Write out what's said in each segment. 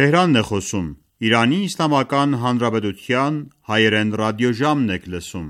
Թեհրանն է խոսում, Իրանի Իսլամական Հանրապետության հայերեն ռադիոժամն եք լսում։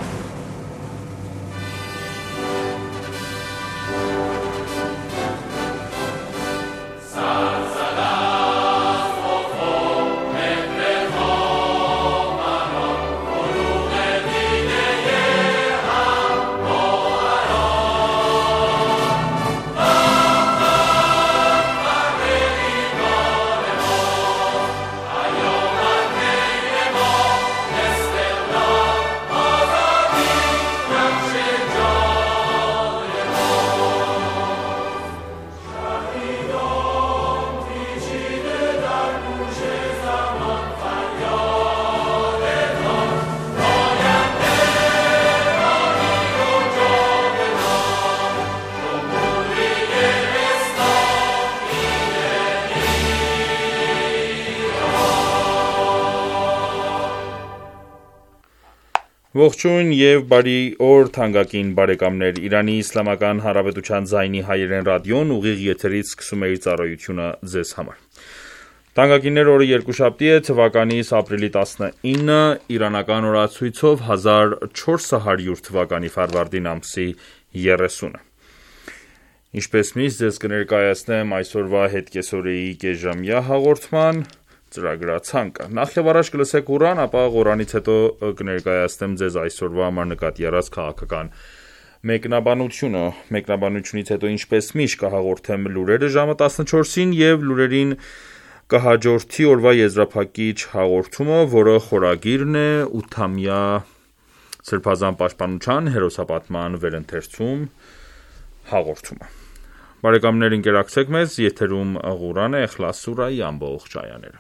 Ողջույն եւ բարի օր թանկագին բարեկամներ, Իրանի Իսլամական Հանրապետության ձայնի հայերեն ռադիոն ուղիղ եթերից սկսում է իր ծառայությունը ձեզ համար։ Թանկագիններ, օրը երկուշաբթի է, թվականից ապրիլի 19, իրանական օրացույցով 1400 թվականի ֆարվարդին ամսի 30-ը։ Ինչպես միշտ ձեզ կներկայացնեմ այսօրվա հետկեսօրեի կեսժամյա հաղորդման ծրագրացանկը։ Նախ եւ առաջ կլսեք Ղուրան, ապա Ղուրանից հետո կներկայացնեմ ձեզ այսօրվա համար նկատի առած քաղաքական մեկնաբանությունը։ Մեկնաբանությունից հետո ինչպես միշտ կհաղորդեմ լուրերը ժամը 14-ին եւ լուրերին կհաջորդի օրվա եզրափակիչ հաղորդումը, որը խորագիրն է 8-ամյա Սրբազան պաշտպանության հերոսապատման վերընթերցում հաղորդումը։ Բարեկամներ, ընկերակցեք մեզ, եթերում Ղուրանը Իխլաս սուրայի ամբողջ այաները։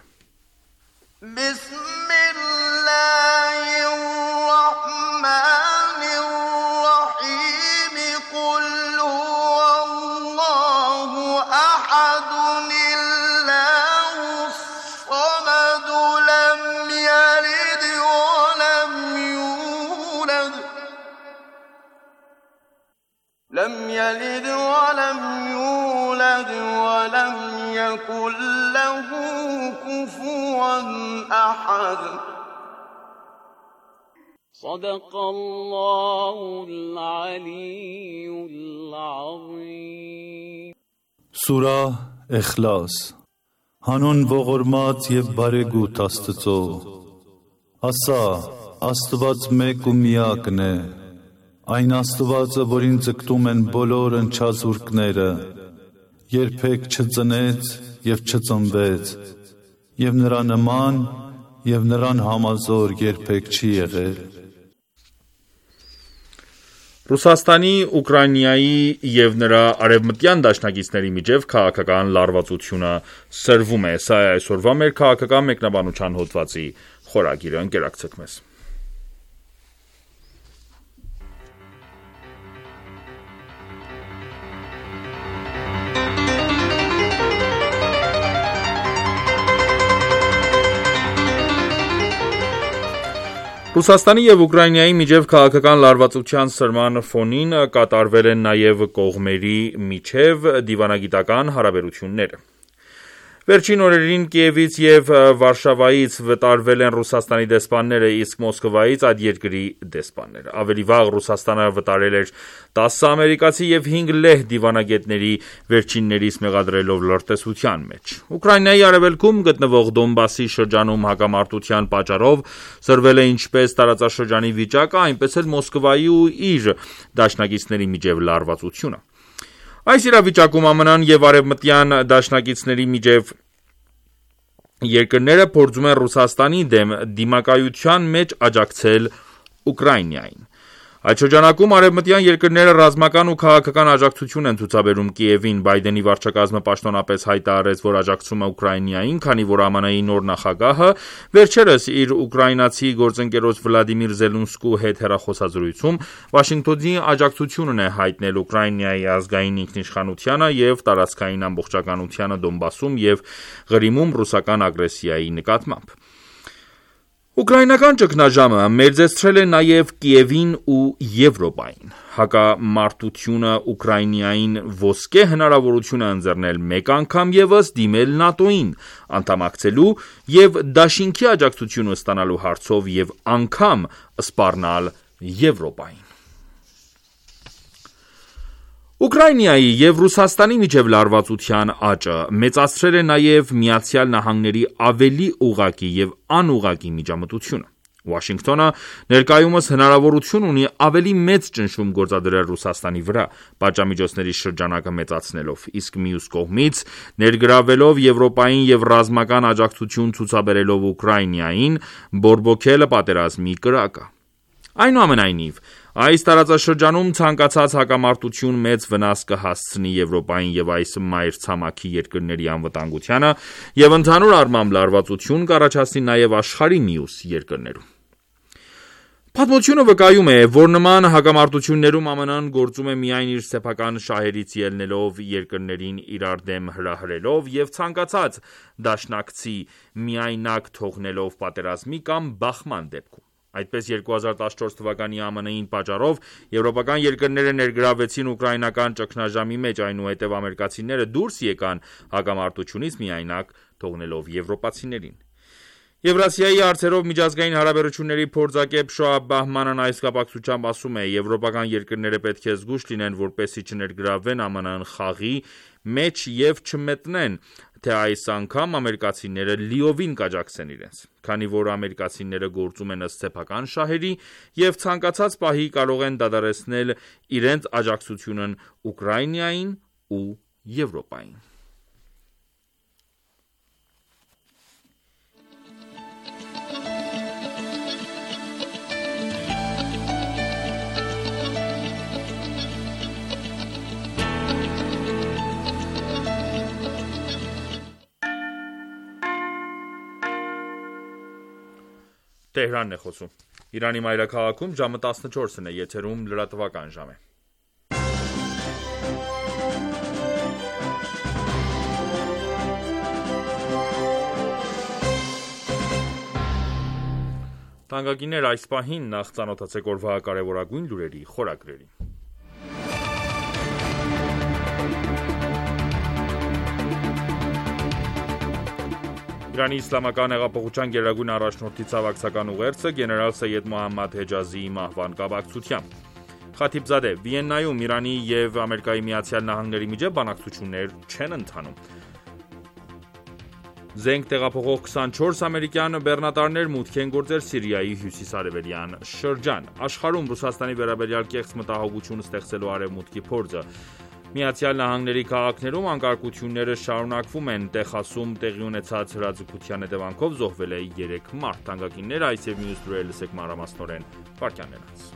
بسم الله الرحمن الرحيم قل هو الله أحد الله الصمد لم يلد ولم يولد ولم يكن له كفوا أحد صدق الله العلي العظيم Սուրա Իխլաս Հանուն ողորմած եւ բարեգութ Աստծո Ասա Աստված մեկ ու միակն է Այն Աստվածը, որին ձգտում են բոլոր ընչազուրկները երբեք չծնեց եւ չծնվեց եւ նրա նման եւ նրան համազոր երբեք չի եղել Ռուսաստանի, Ուկրաինայի եւ նրա արևմտյան դաշնակիցների միջև քաղաքական լարվածությունը սրվում է։ Սա է այսօրվա մեր քաղաքական մեկնաբանության հոդվածի խորագիրը, ընկերակցեք մեզ։ Ռուսաստանի եւ Ուկրաինայի միջև քաղաքական լարվածության սրման ֆոնին կատարվել են նաեւ կողմերի միջև դիվանագիտական հարաբերությունները։ Վերջին օրերին Կիևից եւ Վարշավայից վտարվել են Ռուսաստանի դեսպանները, իսկ Մոսկվայից այդ երկրի դեսպանները։ Ավելի վաղ Ռուսաստանը վտարել էր 10 ամերիկացի եւ 5 լեհ դիվանագետների վերջիններից մեղադրելով լրտեսության մեջ։ Ուկրաինայի արևելքում գտնվող Դոնբասի շրջանում հակամարտության պատճառով սրվել է ինչպես տարածաշրջանի վիճակը, այնպես էլ Մոսկվայի ու իր դաշնակիցների միջև լարվածությունը։ Այս իրավիճակում ԱՄՆ-ն եւ արևմտյան դաշնակիցների միջև երկրները փորձում են Ռուսաստանի դեմ դիմակայության մեջ աջակցել Ուկրաինային։ Այդ շրջանակում արևմտյան երկրները ռազմական ու քաղաքական աջակցություն են ցուցաբերում Կիևին։ Բայդենի վարչակազմը պաշտոնապես հայտարարեց, որ աջակցում է Ուկրաինային, քանի որ ԱՄՆ-ի նոր նախագահը վերջերս իր ուկրաինացի գործընկերոջ Վլադիմիր Զելենսկու հետ հեռախոսազրույցում Վաշինգտոնի աջակցությունն է հայտնել Ուկրաինայի ազգային ինքնիշխանությանը եւ տարածքային ամբողջականությանը Դոնբասում եւ Ղրիմում ռուսական ագրեսիայի նկատմամբ։ Ուկրաինական ճգնաժամը մերձեցրել է նաև Կիևին ու Եվրոպային։ Հակամարտությունը Ուկրաինային ոսկե հնարավորություն է ընձեռնել մեկ անգամ ևս դիմել ՆԱՏՕ-ին անդամակցելու և դաշինքի աջակցությունը ստանալու հարցով և անգամ սպառնալ Եվրոպային։ Ուկրաինայի և Ռուսաստանի միջև լարվածության աճը մեծացրել է նաև ԱՄՆ-ի ավելի ուղղակի և անուղղակի միջամտությունը։ Վաշինգտոնը ներկայումս հնարավորություն ունի ավելի մեծ ճնշում գործադրել Ռուսաստանի վրա, պատժամիջոցների շրջանակը մեծացնելով, իսկ մյուս կողմից ներգրավվելով Եվրոպային և ռազմական աջակցություն ցուցաբերելով Ուկրաինային, բորբոքել պատերազմի կրակը։ Այնուամենայնիվ, այս տարածաշրջանում ցանկացած հակամարտություն մեծ վնաս կհասցնի Եվրոպային և այս մայրցամաքի երկրների անվտանգությանը և ընդհանուր առմամբ լարվածություն կառաջացնի նաև աշխարհի մյուս երկրներում։ Պատմությունը վկայում է, որ նման հակամարտություններում ԱՄՆ-ն գործում է միայն իր սեփական շահերից ելնելով, երկրներին իրար դեմ հրահրելով և ցանկացած դաշնակցի միայնակ թողնելով պատերազմի կամ բախման դեպքում։ Այդպես 2014 թվականի ԱՄՆ-ին պատճառով եվրոպական երկրները ներգրավվեցին ուկրաինական ճգնաժամի մեջ, այնուհետև ամերիկացիները դուրս եկան հակամարտությունից միայնակ թողնելով եվրոպացիներին։ Եվրասիայի հարցերով միջազգային հարաբերությունների փորձագետ Շոաբ Բահմանն այս կապակցությամբ ասում է. Եվրոպական երկրները պետք է զգույշ լինեն, որպեսզի չներգրավվեն ԱՄՆ-ն խաղի մեջ և չմտնեն, թե այս անգամ ամերիկացիները լիովին կաջակցեն իրենց, քանի որ ամերիկացիները գործում են ըստ սեփական շահերի և ցանկացած պահի կարող են դադարեցնել իրենց աջակցությունն Ուկրաինային ու Եվրոպային։ Տեհրանն է խոսում։ Իրանի մայրաքաղաքում ժամը 14-ն է, եթերում լրատվական ժամ է։ Թանկագիններ, այս պահին նախ ծանոթացեք օրվա կարևորագույն լուրերի խորագրերին։ Իրանի Իսլամական հեղափոխության գերագույն առաջնորդի ցավակցական ուղերձը գեներալ Սեյեդ Մոհամմադ Հեջազիի մահվան կապակցությամբ։ Խաթիբզադե, Վիեննայում Իրանի և ԱՄՆ-ի միջև բանակցություններ չեն ընթանում։ Զենք տեղափոխող 24 ամերիկյան բեռնատարներ մուտք են գործել Սիրիայի հյուսիսարևելյան շրջան։ Աշխարհում Ռուսաստանի վերաբերյալ կեղծ մտահոգություն ստեղծելու արևմուտքի փորձը։ ԱՄՆ-ի քաղաքներում անկարգությունները շարունակվում են, Տեխասում տեղի ունեցած հրաձգության հետևանքով զոհվել է 3 մարդ։ Թանկագիններ, այս և մյուս լուրերը լսեք մանրամասնորեն վարքյաններ անց։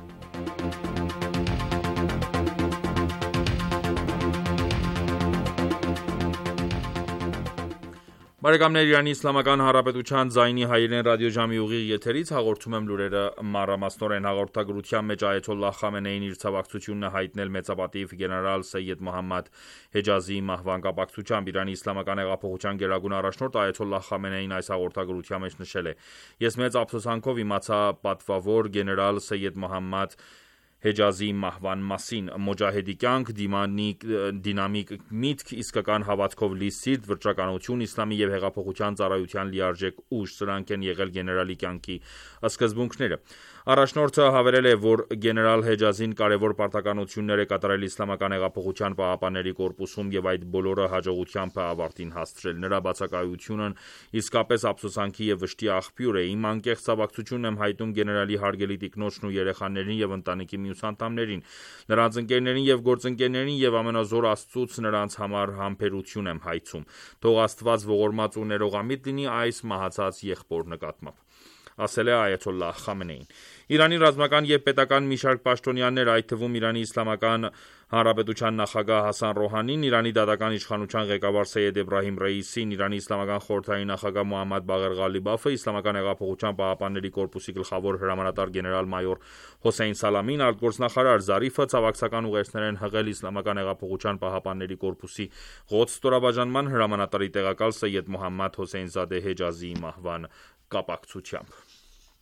Բարեկամներ, Իրանի Իսլամական Հանրապետության ձայնի հայերեն ռադիոժամի ուղիղ եթերից հաղորդում եմ լուրերը մանրամասնորեն։ Հաղորդագրության մեջ Այաթոլլահ Խամենեին իր ցավակցությունն է հայտնել մեծապատիվ գեներալ Սեյեդ Մոհամմադ Հեջազիի մահվան կապակցությամբ։ Իրանի Իսլամական հեղափոխության գերագույն առաջնորդ Այաթոլլահ Խամենեին այս հաղորդագրության մեջ նշել է. «Ես մեծ ափսոսանքով իմացա պատվավոր գեներալ Սեյեդ Մոհամմադ Հեջազիի մահվան մասին։ Մոջահեդի կյանք, դինամիկ միտք, իսկական հավատքով լի սիրտ, վճռականություն, իսլամի և հեղափոխության ծառայության լիարժեք ուժ, սրանք են եղել գեներալի կյանքի սկզբունքները»։ Առաջնորդը հավելել է, որ գեներալ Հեջազին կարևոր պարտականություններ է կատարել Իսլամական հեղափոխության պահապանների կորպուսում և այդ բոլորը հաջողությամբ է ավարտին հասցրել։ Նրա բացակայությունն իսկապես ափսոսանքի և վշտի աղբյուր է։ Իմ անկեղծ ցավակցությունն եմ հայտնում գեներալի հարգելի տիկնոջն ու երեխաներին և ընտանիքի մյուս անդամներին, նրանց ընկերներին և գործընկերներին և ամենազոր Աստծուց նրանց համար համբերություն եմ հայցում։ Թող Աստված ողորմած ու ներողամիտ լինի այս մահացած եղբոր նկատմամբ, ասել է Այաթոլլահ Խամենեին։ Իրանի ռազմական և պետական մի շարք պաշտոնյաներ, այդ թվում Իրանի Իսլամական Հանրապետության նախագահ Հասան Ռոհանին, Իրանի դատական իշխանության ղեկավար Սեյեդ Էբրահիմ Ռեյիսին, Իրանի Իսլամական խորհրդային նախագահ Մոհամմադ Բաղեր Ղալիբաֆը, Իսլամական հեղափոխության պահապանների կորպուսի գլխավոր հրամանատար գեներալ-մայոր Հոսեյն Սալամին, արտգործնախարար Զարիֆը ցավակցական ուղերձներ են հղել Իսլամական հեղափոխության պահապանների կորպուսի Ղոդս ստորաբաժանման հրամանատարի տեղակալ Սեյեդ Մոհամմադ Հոսեյնզադե Հեջազիի մահվան կապակցությամբ։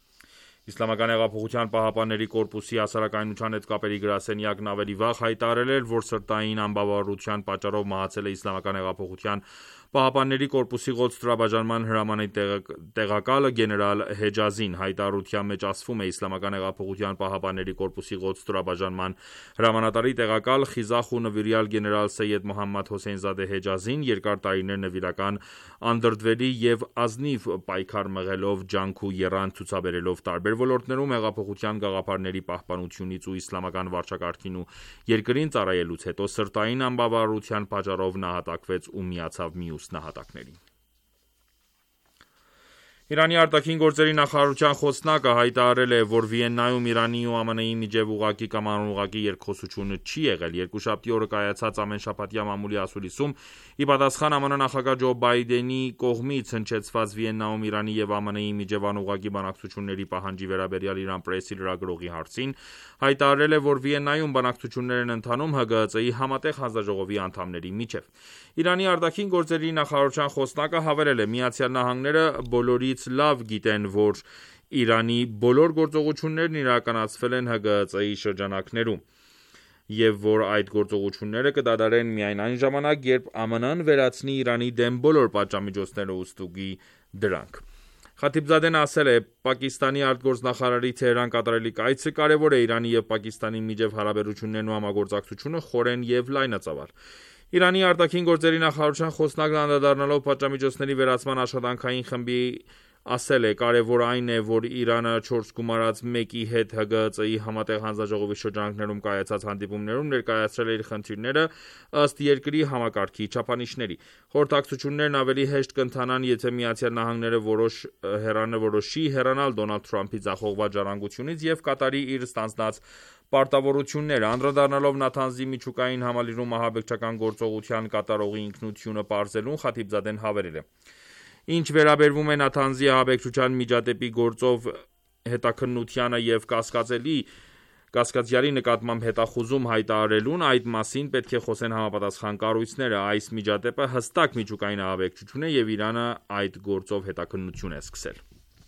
Իսլամական հեղափոխության պահապանների կորպուսի հասարակայնության հետ կապերի գրասենյակն ավելի վաղ հայտարարել էր, որ սրտային անբավարարության պատճառով մահացել է Իսլամական հեղափոխության պահապանների կորպուսի գոդս ստորաբաժանման հրամանի տեղակալը գեներալ Հեջազին։ Հայտարարության մեջ ասվում է Իսլամական հեղափոխության պահապանների կորպուսի գոդս ստորաբաժանման հրամանատարի տեղակալ խիզախ ու նվիրյալ գեներալ Սեյեդ Մոհամմադ Հոսեյնզադե Հեջազին երկար տարիներ նվիրական անդրդվելի եւ ազնիվ պայքար մղելով ջանք ու եռանդ ցուցաբերելով տարբեր ոլորտներում հեղափոխության գաղափարների պահպանությունից ու իսլամական վարչակարգին ու երկրին ծառայելուց հետո սրտային անբավարարության պատճառով նահատակվեց ու միացավ մյուս նահատակներին։ Իրանի արտաքին գործերի նախարարության խոսնակը հայտարարել է, որ Վիեննայում Իրանի ու ԱՄՆ-ի միջև ուղղակի կամ անուղղակի երկխոսություն չի եղել։ Երկուշաբթի օրը կայացած ամենշաբաթյա մամուլի ասուլիսում ի պատասխան ԱՄՆ նախագահ Ջո Բայդենի կողմից հնչեցված Վիեննայում Իրանի եւ ԱՄՆ-ի միջև անուղղակի բանակցությունների պահանջի վերաբերյալ Իրան պրեսի լրագրողի հարցին, հայտարարել է, որ Վիեննայում բանակցություններ են ընթանում ՀԳՀԾ-ի համատեղ հանձնաժողովի անդամների միջև։ Իրանի արտաքին գործերի նախարարության խոսնակը հավելել է. Միացյալ Նահանգները բոլորից լավ գիտեն, որ Իրանի բոլոր գործողություններն իրականացվել են ՀԳՀԾ-ի շրջանակներում եւ որ այդ գործողությունները կդադարեն միայն այն ժամանակ, երբ ԱՄՆ-ն վերացնի Իրանի դեմ բոլոր պատժամիջոցները ու ստուգի դրանք։ Խաթիբզադեն ասել է. Պակիստանի արտգործնախարարի Թեհրան կատարելի կայցը կարևոր է Իրանի եւ Պակիստանի միջև հարաբերություններն ու համագործակցությունը խորեն եւ լայնածավալ։ Իրանի արտաքին գործերի նախարարության խոսնակն անդրադառնալով պատժամիջոցների վերացման աշխատանքային խմբի ասել է. կարևոր այն է, որ Իրանը 4 գումարած մեկի հետ ՀԳՀԾ-ի համատեղ հանձնաժողովի շրջանակներում կայացած հանդիպումներում ներկայացրել է իր խնդիրները ըստ երկրի համակարգի չափանիշների։ Խորհրդակցություններն ավելի հեշտ կընթանան, եթե Միացյալ Նահանգները որոշի հեռանալ Դոնալդ Թրամփի ձախողված ժառանգությունից եւ կատարի իր ստանձնած պարտավորությունները։ Անդրադառնալով Նաթանզի միջուկային համալիրում ահաբեկչական գործողության կատարողի ինքնությունը պարզելուն, Խաթիբզադեն հավելել է. Ինչ վերաբերվում է Նաթանզի ահաբեկչության միջադեպի գործով հետաքննությանը եւ կասկածյալի նկատմամբ հետախուզում հայտարարելուն, այդ մասին պետք է խոսեն համապատասխան կառույցները։ Այս միջադեպը հստակ միջուկային ահաբեկչություն է եւ Իրանը այդ գործով հետաքննություն է սկսել։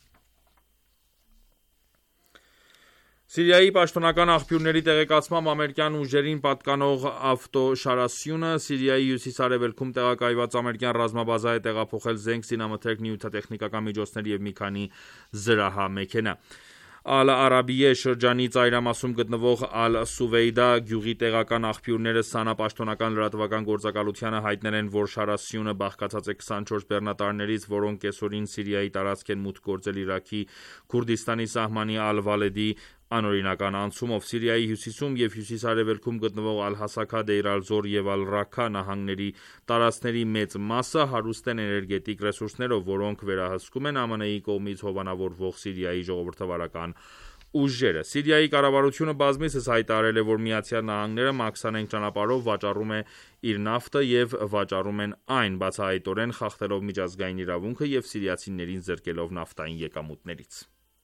Սիրիայի պաշտոնական աղբյուրների տեղեկացմամբ ամերիկյան ուժերին պատկանող ավտոշարասյունը Սիրիայի հյուսիս-արևելքում տեղակայված ամերիկյան ռազմաբազա է տեղափոխել զենք, զինամթերք, նյութատեխնիկական միջոցներ եւ մի քանի զրահամեքենա։ Ալ-Արաբիե շրջանի ծայրամասում գտնվող Ալ-Սուվեյդա գյուղի տեղական աղբյուրները ՍԱՆԱ պաշտոնական լրատվական գործակալությանը հայտնել են, որ շարասյունը բաղկացած է 24 բեռնատարներից, որոնք կեսօրին Սիրիայի տարածք են մուտք գործել Իրաքի Քուրդիստանի սահմանի Ալ-Վալեդի անօրինական անցումով։ Սիրիայի հյուսիսում եւ հյուսիս-արևելքում գտնվող Ալ-Հասաքա, Դեյր Ալ-Զոր եւ Ալ-Ռաքքա նահանգների տարածքների մեծ մասը հարուստ են էներգետիկ ռեսուրսներով, որոնք վերահսկում են ԱՄՆ-ի կողմից հովանավորվող Սիրիայի ժողովրդավարական ուժերը։ Սիրիայի կառավարությունը բազմիցս հայտարարել է, որ Միացյալ Նահանգները մաքսանենգ ճանապարհով վաճառում է իր նավթը եւ վաճառում են այն, բացահայտորեն խախտելով միջազգային իրավունքը եւ սիրիացիներին զրկելով նավթային եկամուտներից։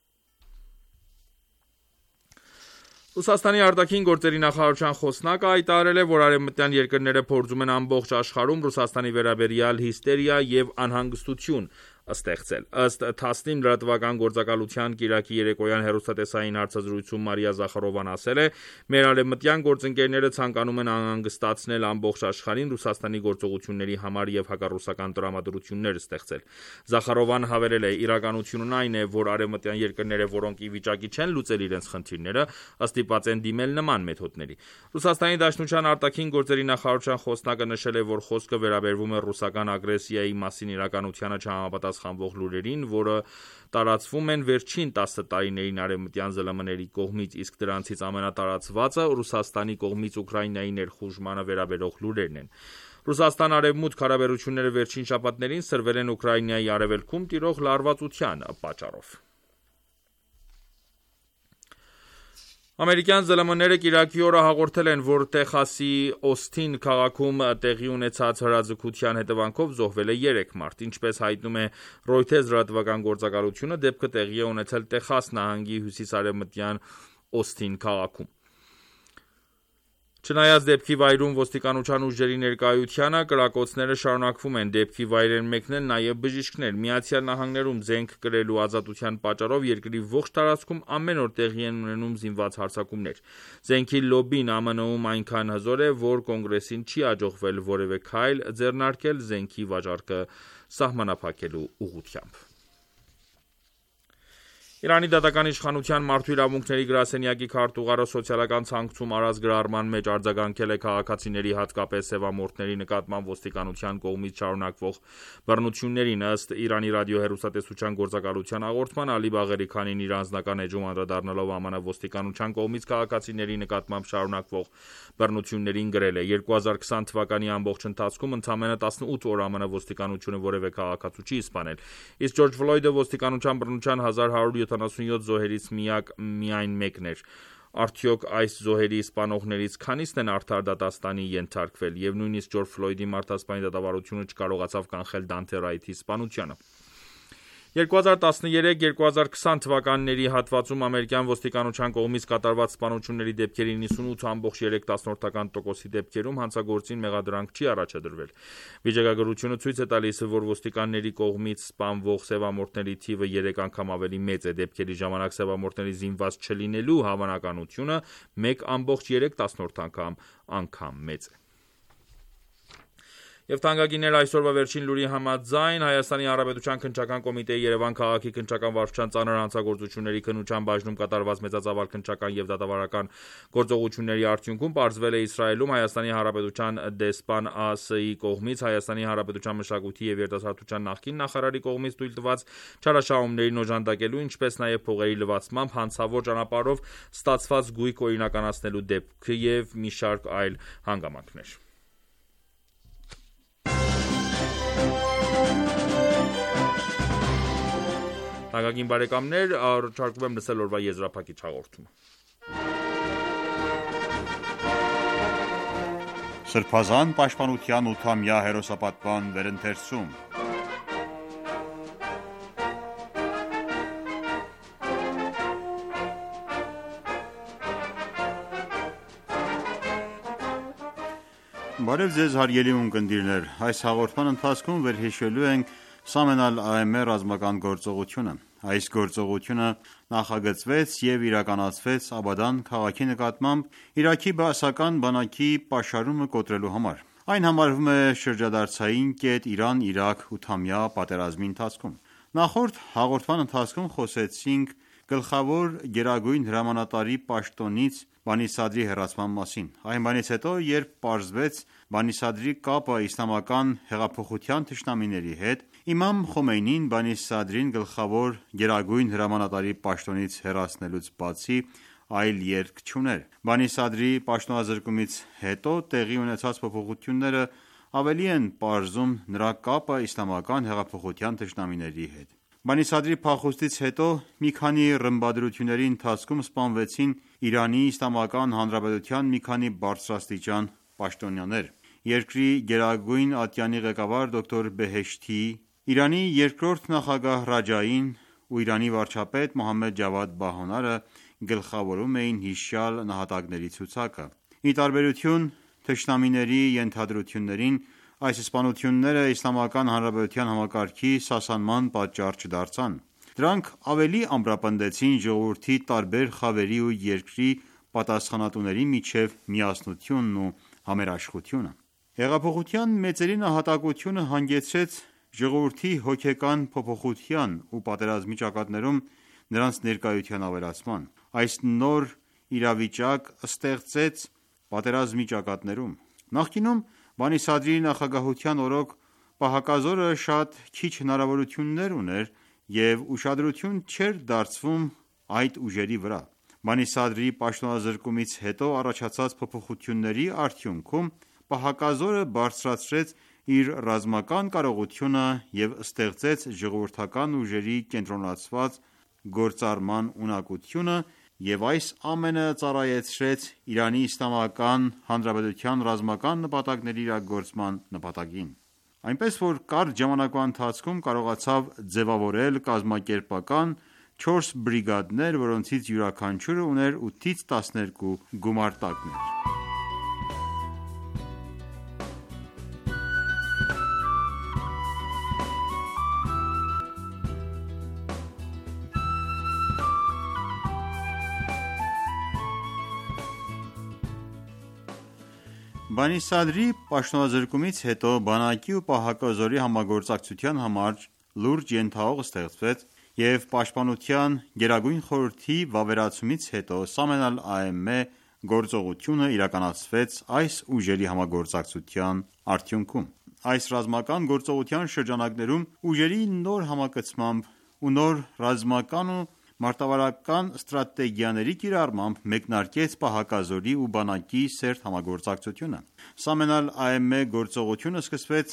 Ռուսաստանի արտաքին գործերի նախարարության խոսնակը հայտարարել է, որ արևմտյան երկրները փորձում են ամբողջ աշխարհում Ռուսաստանի վերաբերյալ հիստերիա եւ անհանգստություն ստեղծել։ Ըստ Թասնիմ լրատվական գործակալության Կիրակի երեկոյան հեռուստատեսային հարցազրույցում Մարիա Զախարովան ասել է. «Մեր արևմտյան գործընկերները ցանկանում են անհանգստացնել ամբողջ աշխարհին Ռուսաստանի գործողությունների համար եւ հակառուսական տրամադրություններ ստեղծել»։ Զախարովան հավելել է. «Իրականությունն այն է, որ արևմտյան երկրները, որոնք ի վիճակի չեն լուծել իրենց խնդիրները, ստիպված են դիմել նման մեթոդների»։ Ռուսաստանի Դաշնության արտաքին գործերի նախարարության խոսնակը նշել է, որ խոսքը վերաբերվում է ռուսական ագրեսիայի մասին իրականությանը չհամապատասխանվող լուրերին, որը տարածվում են վերջին 10 տարիներին արևմտյան ԶԼՄ-ների կողմից, իսկ դրանցից ամենատարածվածը Ռուսաստանի կողմից Ուկրաինայի ներխուժմանը վերաբերող լուրերն են։ Ռուսաստան-արևմուտք հարաբերությունները վերջին շաբաթներին սրվել են Ուկրաինայի արևելքում տիրող լարվածության պատճառով։ Ամերիկյան ԶԼՄ-ները Կիրակի օրը հաղորդել են, որ Տեխասի Օսթին քաղաքում տեղի ունեցած հրաձգության հետևանքով զոհվել է 3 մարդ։ Ինչպես հայտնում է Reuters լրատվական գործակալությունը, դեպքը տեղի է ունեցել Տեխաս նահանգի հյուսիս-արևմտյան Օսթին քաղաքում։ Չնայած դեպքի վայրում ոստիկանության ուժերի ներկայությանը, կրակոցները շարունակվում են։ Դեպքի վայրեն մեկնել նաև բժիշկներ։ ԱՄՆ-ում զենք կրելու ազատության պատճառով երկրի ողջ տարածքում ամեն օր տեղի են ունենում զինված հարձակումներ։ Զենքի լոբբին ԱՄՆ-ում այնքան հզոր է, որ կոնգրեսին չի հաջողվել որևէ քայլ ձեռնարկել զենքի վաճառքը սահմանափակելու ուղղությամբ։ Իրանի դատական իշխանության մարդու իրավունքների գրասենյակի քարտուղարը սոցիալական ցանցում արած գրառման մեջ արձագանքել է քաղաքացիների, հատկապես սևամորթների նկատմամբ ոստիկանության կողմից շարունակվող բռնություններին։ Ըստ Իրանի ռադիոհեռուստատեսության գործակալության հաղորդման, Ալի Բաղերի Քանին իր անձնական էջում անդրադառնալով ԱՄՆ ոստիկանության կողմից քաղաքացիների նկատմամբ շարունակվող բռնություններին գրել է. 2020 թվականի ամբողջ ընթացքում ընդամենը 18 օր ԱՄՆ ոստիկանությունը որևէ քաղաքացու չի սպանել, իսկ Ջորջ Ֆլոյդը ոստիկանության բռնության 1177 զոհերից միայն մեկն էր։ Արդյոք այս զոհերի սպանողներից քանիսն են արդար դատաստանի ենթարկվել, եւ նույնիսկ Ջորջ Ֆլոյդի մարդասպանի դատավարությունը չկարողացավ կանխել Դանթե Ռայթի սպանությունը։ 2013-2020 թվականների հատվածում ամերիկյան ոստիկանության կողմից կատարված սպանությունների դեպքերի 98.3% դեպքերում հանցագործին մեղադրանք չի առաջադրվել։ Վիճակագրությունը ցույց է տալիս, որ ոստիկանների կողմից սպանվող սևամորթների թիվը 3 անգամ ավելի մեծ է։ Դեպքերի ժամանակ սևամորթների զինված չլինելու հավանականությունը 1.3 անգամ մեծ է։ Եվ թանկագիններ, այսօրվա վերջին լուրի համաձայն Հայաստանի Հանրապետության քննչական կոմիտեի Երևան քաղաքի քննչական վարչության ծանր հանցագործությունների քննության բաժնում կատարված մեծածավալ քննչական եւ դատավարական գործողությունների արդյունքում պարզվել է Իսրայելում Հայաստանի Հանրապետության դեսպան ԱՍ-ի կողմից Հայաստանի Հանրապետության մշակույթի եւ երիտասարդության նախկին նախարարի կողմից թույլ տված չարաշահումներին օժանդակելու, ինչպես նաեւ փողերի լվացմամբ հանցավոր ճանապարհով ստացված գույք օրինականացնելու դեպք եւ մի շարք այլ հանգամանքներ։ Թանկագին բարեկամներ, առաջարկում եմ լսել օրվա եզրափակիչ հաղորդումը։ Սրբազան պաշտպանության 8-ամյա հերոսապատման վերընթերցում։ Բարև ձեզ հարգելի ունկնդիրներ, այս հաղորդման ընթացքում վերհիշելու ենք Սամեն ալ-Աեմե ռազմական գործողությունը։ Այս գործողությունը նախագծվեց եւ իրականացվեց Աբադան քաղաքի նկատմամբ Իրաքի բաասական բանակի պաշարումը կոտրելու համար։ Այն համարվում է շրջադարձային կետ Իրան-Իրաք 8-ամյա պատերազմի ընթացքում։ Նախորդ հաղորդման ընթացքում խոսեցինք գլխավոր գերագույն հրամանատարի պաշտոնից Բանի Սադրի հեռացման մասին։ Այն բանից հետո, երբ պարզվեց Բանի Սադրի կապը իսլամական հեղափոխության թշնամիների հետ, Իմամ Խոմեյնին Բանի Սադրին գլխավոր գերագույն հրամանատարի պաշտոնից հեռացնելուց բացի այլ ելք չուներ։ Բանի Սադրի պաշտոնազրկումից հետո տեղի ունեցած փոփոխությունները ավելի են պարզում նրա կապը իսլամական հեղափոխության թշնամիների հետ։ Բանի Սադրի փախուստից հետո մի քանի ռմբադրությունների ընթացքում սպանվեցին Իրանի Իսլամական Հանրապետության մի քանի բարձրաստիճան պաշտոնյաներ։ Երկրի գերագույն ատյանի ղեկավար դոկտոր Բեհեշթիի, Իրանի երկրորդ նախագահ Ռաջային ու Իրանի վարչապետ Մոհամմեդ Ջավադ Բահոնարը գլխավորում էին հիշյալ նահատակների ցուցակը։ Ի տարբերություն թշնամիների ենթադրություններին, այս սպանությունները Իսլամական Հանրապետության համակարգի սասանման պատճառ չդարձան։ Դրանք ավելի ամրապնդեցին ժողովրդի տարբեր խավերի ու երկրի պատասխանատուների միջև միասնությունն ու համերաշխությունը։ Հեղափոխության մեծերի նահատակությունը հանգեցրեց ժողովրդի հոգեկան փոփոխության ու պատերազմի ճակատներում նրանց ներկայության ավելացման։ Այս նոր իրավիճակ ստեղծեց պատերազմի ճակատներում։ Նախկինում Բանի Սադրի նախագահության օրոք պահակազորը շատ քիչ հնարավորություններ ուներ և ուշադրություն չէր դարձվում այդ ուժերի վրա։ Բանի Սադրի պաշտոնազրկումից հետո առաջացած փոփոխությունների արդյունքում պահակազորը բարձրացրեց իր ռազմական կարողությունը և ստեղծեց ժողովրդական ուժերի կենտրոնացված գործարկման ունակությունը և այս ամենը ծառայեցրեց Իրանի Իսլամական Հանրապետության ռազմական նպատակների իրագործման նպատակին։ Այնպես որ կարճ ժամանակվա ընթացքում կարողացավ ձևավորել կազմակերպական 4 բրիգադներ, որոնցից յուրաքանչյուրը ուներ 8-ից 12 գումարտակներ։ Բանի Սադրի պաշտոնազրկումից հետո բանակի ու պահակազորի համագործակցության համար լուրջ ենթահող ստեղծվեց և Պաշտպանության գերագույն խորհրդի վավերացումից հետո Սամեն ալ-Աեմե գործողությունը իրականացվեց այս ուժերի համագործակցության արդյունքում։ Այս ռազմական գործողության շրջանակներում ուժերի նոր համակցմամբ ու նոր ռազմական ու մարտավարական ստրատեգիաների կիրառմամբ մեկնարկեց պահակազորի ու բանակի սերտ համագործակցությունը։ Սամեն ալ-Աեմե գործողությունը սկսվեց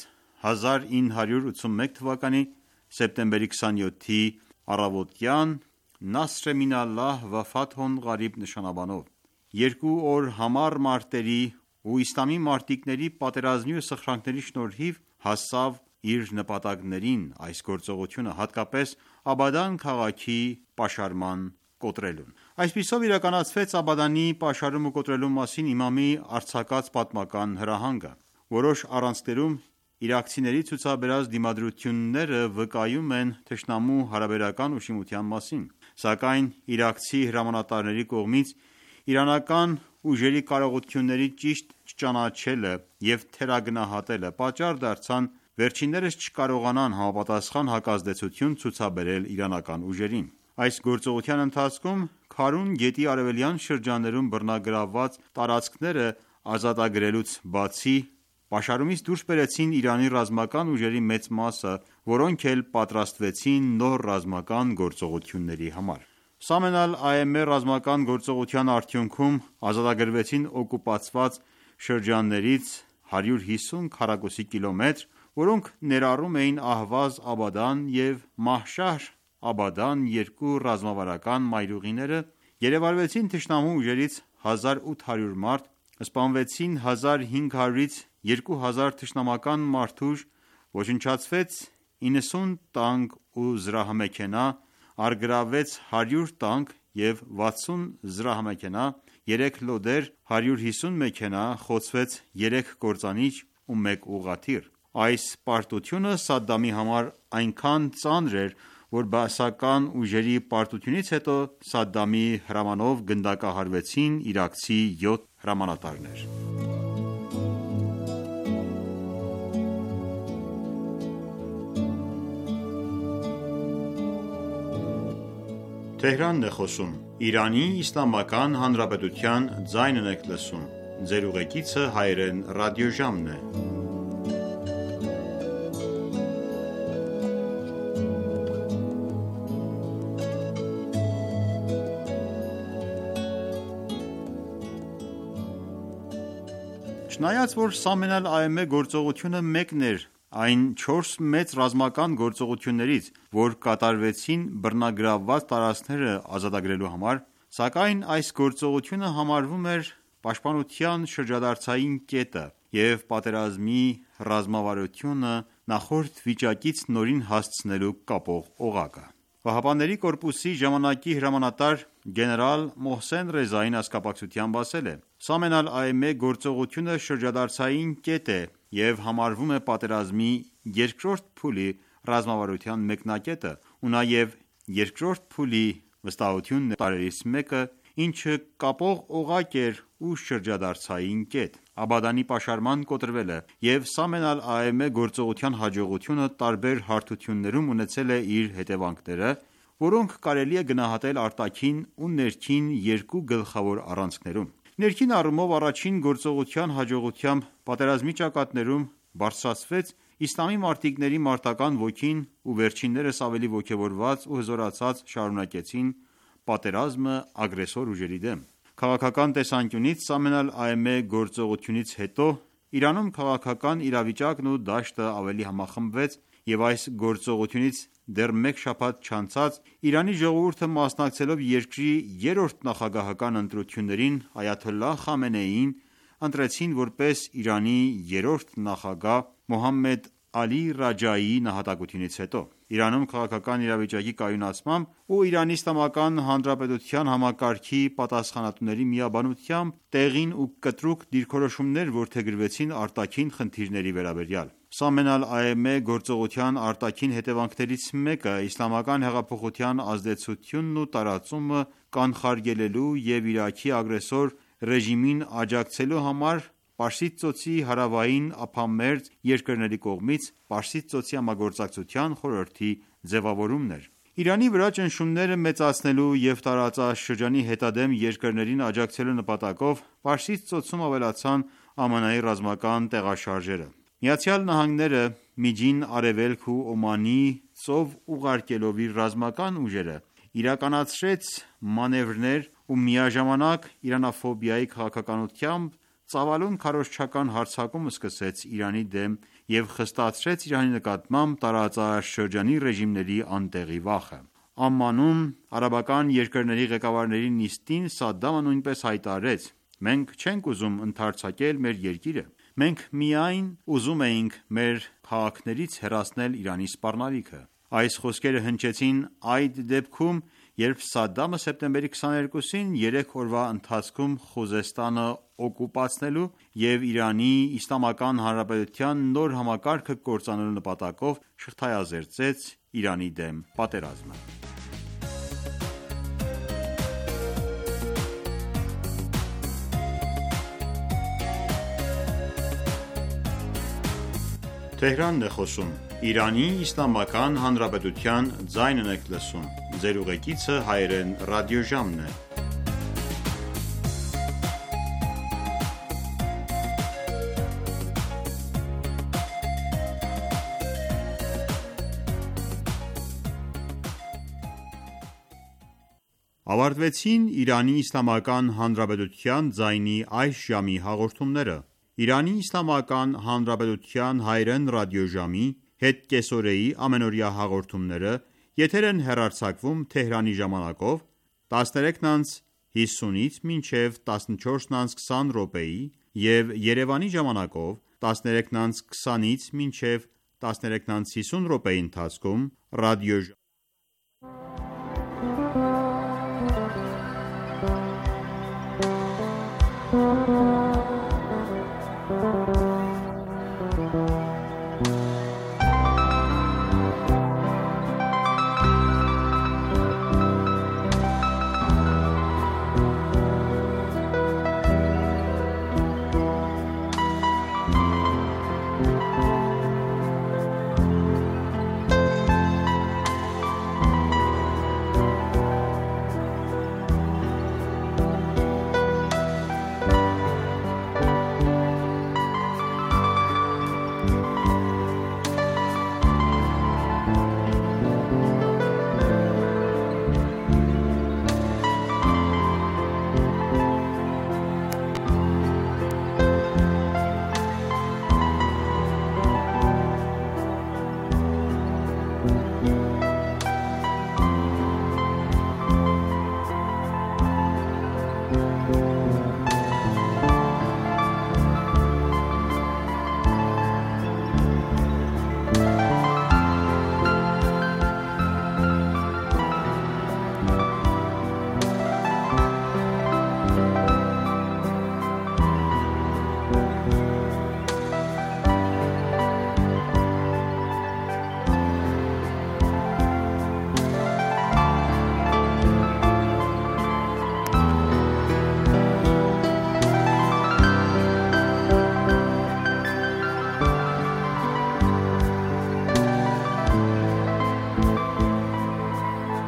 1981 թվականի սեպտեմբերի 27-ի առավոտյան Նասր մին Ալլահ վա Ֆաթհուն Ղարիբ նշանաբանով։ Երկու օր համառ մարտերի ու իսլամի մարտիկների պատերազմի ու սխրանքների շնորհիվ հասավ իր նպատակներին այս գործողությունը, հատկապես Աբադան քաղաքի պաշարման կոտրելուն։ Այսպիսով իրականացվեց Աբադանի պաշարում ու կոտրելու մասին իմամի արձակած պատմական հրահանգը։ Որոշ առանցքներում իրաքցիների ցուցաբերած դիմադրությունները վկայում են թշնամու հարաբերական ուշիմության մասին, սակայն իրաքցի հրամանատարների կողմից իրանական ուժերի կարողությունների ճիշտ չճանաչելը և թերագնահատելը պատճառ դարձան վերջիններս չկարողանան համապատասխան հակազդեցություն ցուցաբերել իրանական ուժերին։ Այս գործողության ընթացքում Քարուն գետի արևելյան շրջաններում բռնագրավված տարածքները ազատագրելուց բացի, պաշարումից դուրս բերեցին Իրանի ռազմական ուժերի մեծ մասը, որոնք էլ պատրաստվեցին նոր ռազմական գործողությունների համար։ Սամեն ալ-Աեմե ռազմական գործողության արդյունքում ազատագրվեցին օկուպացված շրջաններից 150 քառակուսի կիլոմետր, որոնք ներառում էին Ահվազ Աբադան և Մահշար Աբադան երկու ռազմավարական մայրուղիները, գերեվարվեցին թշնամու ուժերից 1800 մարդ, սպանվեցին 1500-ից 2000 թշնամական մարդուժ, ոչնչացվեց 90 տանկ ու զրահամեքենա, առգրավվեց 100 տանկ և 60 զրահամեքենա, 3 լոդեր, 150 մեքենա, խոցվեց 3 կործանիչ ու 1 ուղղաթիռ։ Այս պարտությունը Սադամի համար այնքան ծանր էր, որ բաասական ուժերի պարտությունից հետո Սադամի հրամանով գնդակահարվեցին իրաքցի 7 հրամանատարներ։ Չնայած որ Սամեն ալ-Աեմե գործողությունը մեկն էր այն 4 մեծ ռազմական գործողություններից, որ կատարվեցին բռնագրավված տարածքները ազատագրելու համար, սակայն այս գործողությունը համարվում էր պաշտպանության շրջադարձային կետը և պատերազմի ռազմավարությունը նախորդ վիճակից նորին հասցնելու կապող օղակը։ ԻՀՊԿ-ի ժամանակի հրամանատար գեներալ Մոհսեն Ռեզային ազգակցությամբ ասել է. «Սամեն ալ-Աեմե գործողությունը շրջադարձային կետ է և համարվում է պատերազմի երկրորդ փուլի ռազմավարության մեկնակետը ու նաև երկրորդ փուլի վստահությունն է տարրերից մեկը, ինչը կապող օղակ էր ու շրջադարձային կետ։ Աբադանի պաշարման կոտրվելը և Սամեն ալ-Աեմե գործողության հաջողությունը տարբեր հարթություններում ունեցել է իր հետևանքները, որոնք կարելի է գնահատել արտաքին ու ներքին երկու գլխավոր առանցքներում։ Ներքին առումով առաջին գործողության հաջողությամբ պատերազմի ճակատներում բարձրացվեց իսլամի մարտիկների մարտական ոգին ու վերջիններս ավելի ոգևորված ու հզորացած շարունակեցին պատերազմը ագրեսոր ուժերի դեմ։ Քաղաքական տեսանկյունից Սամեն ալ-Աեմե գործողությունից հետո Իրանում քաղաքական իրավիճակն ու դաշտը ավելի համախմբվեց և այս գործողությունից դեռ մեկ շաբաթ չանցած Իրանի ժողովուրդը մասնակցելով երկրի երրորդ նախագահական ընտրություններին այաթոլլահ Խամենեիին ընտրեցին որպես Իրանի երրորդ նախագահ Մոհամմեդ Ալի Ռաջայիի նահատակությունից հետո։ Իրանում քաղաքական իրավիճակի կայունացմամբ ու Իրանի Իսլամական Հանրապետության համակարգի պատասխանատուների միաբանությամբ տեղին ու կտրուկ դիրքորոշումներ որդեգրվեցին արտաքին խնդիրների վերաբերյալ։ Սամեն ալ-Աեմե գործողության արտաքին հետևանքներից մեկը իսլամական հեղափոխության ազդեցությունն ու տարածումը կանխարգելելու և Իրաքի ագրեսոր ռեժիմին աջակցելու համար Պարսից ծոցի հարավային ափամերձ երկրների կողմից Պարսից ծոցի համագործակցության խորհրդի ձևավորումն էր։ Իրանի վրա ճնշումները մեծացնելու և տարածաշրջանի հետադեմ երկրներին աջակցելու նպատակով Պարսից ծոցում ավելացան ԱՄՆ-ի ռազմական տեղաշարժերը։ ԱՄՆ-ը Միջին Արևելք ու Օմանի ծով ուղարկելով իր ռազմական ուժերը իրականացրեց մանևրներ ու միաժամանակ իրանաֆոբիայի քաղաքականությամբ ծավալուն քարոզչական հարձակում սկսեց Իրանի դեմ և խստացրեց Իրանի նկատմամբ տարածաշրջանի ռեժիմների անտեղի վախը։ Ամմանում արաբական երկրների ղեկավարների նիստին Սադամը նույնպես հայտարարեց. «Մենք չենք ուզում ընդարձակել մեր երկիրը, մենք միայն ուզում էինք մեր քաղաքներից հեռացնել Իրանի սպառնալիքը»։ Այս խոսքերը հնչեցին այդ դեպքում, երբ Սադամը սեպտեմբերի 22-ին 3 օրվա ընթացքում Խուզեստանը օկուպացնելու և Իրանի Իսլամական Հանրապետության նոր համակարգը կործանելու նպատակով շղթայազերծեց Իրանի դեմ պատերազմը։ Ավարտվեցին Իրանի Իսլամական Հանրապետության ձայնի այս ժամի հաղորդումները։ Իրանի Իսլամական Հանրապետության հայրեն ռադիոժամի հետկեսօրեի ամենօրյա հաղորդումները եթեր են հեռարձակվում Թեհրանի ժամանակով 13:50-ից մինչև 14:20 րոպեի և Երևանի ժամանակով 13:20-ից մինչև 13:50 րոպեի ընթացքում ռադիոժամի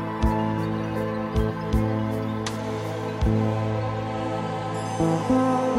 Thank you.